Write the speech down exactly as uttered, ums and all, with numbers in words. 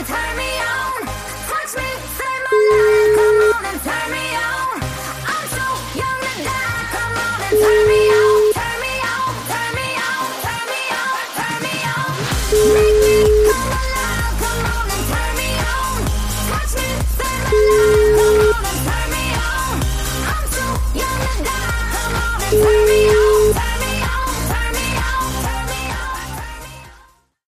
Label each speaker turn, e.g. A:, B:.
A: and turn me on. Touch me, save my life. Come on and turn me on. I'm so young to die. Come on and turn me on.